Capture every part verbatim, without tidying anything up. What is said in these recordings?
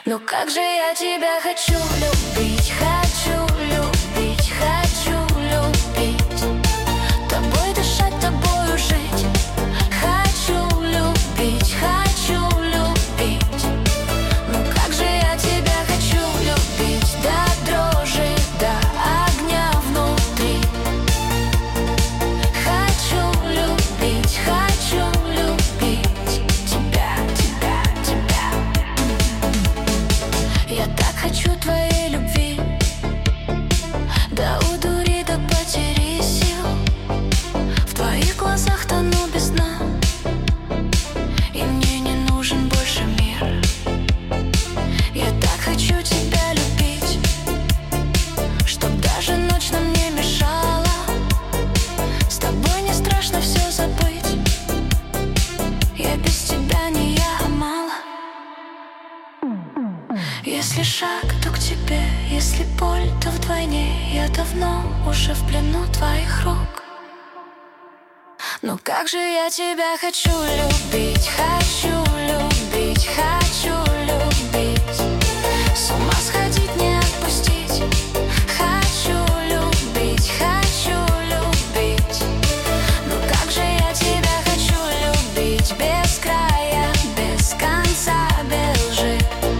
Ну как же я тебя хочу любить, хочу любить, хочу любить, тобой дышать, тобою жить. Хочу любить, хочу любить. Ну как же я тебя хочу любить, до дрожи, до огня внутри. Хочу любить, хочу любить тебя, тебя, тебя. Я так хочу твоей любви, до удури, до потери сил. В твоих глазах тону без дна, и мне не нужен больше мир. Я так хочу тебя любить, чтоб даже ночь нам не мешала. С тобой не страшно все забыть, я без тебя не я, а мало. Если шаг, то к тебе, если боль, то вдвойне. Я давно уже в плену твоих рук. Ну как же я тебя хочу любить, хочу любить, хочу любить, с ума сходить, не отпустить. Хочу любить, хочу любить. Ну как же я тебя хочу любить, без края, без конца, без лжи.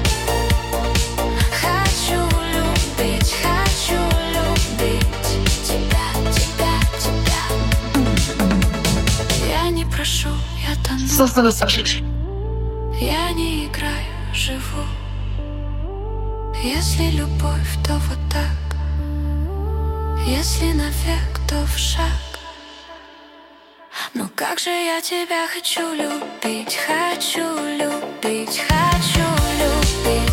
Хочу любить, хочу любить тебя, тебя, тебя. Я не прошу, я тону, я не играю, живу. Если любовь, то вот так, если навек, то в шаг. Ну как же я тебя хочу любить, хочу любить, хочу любить.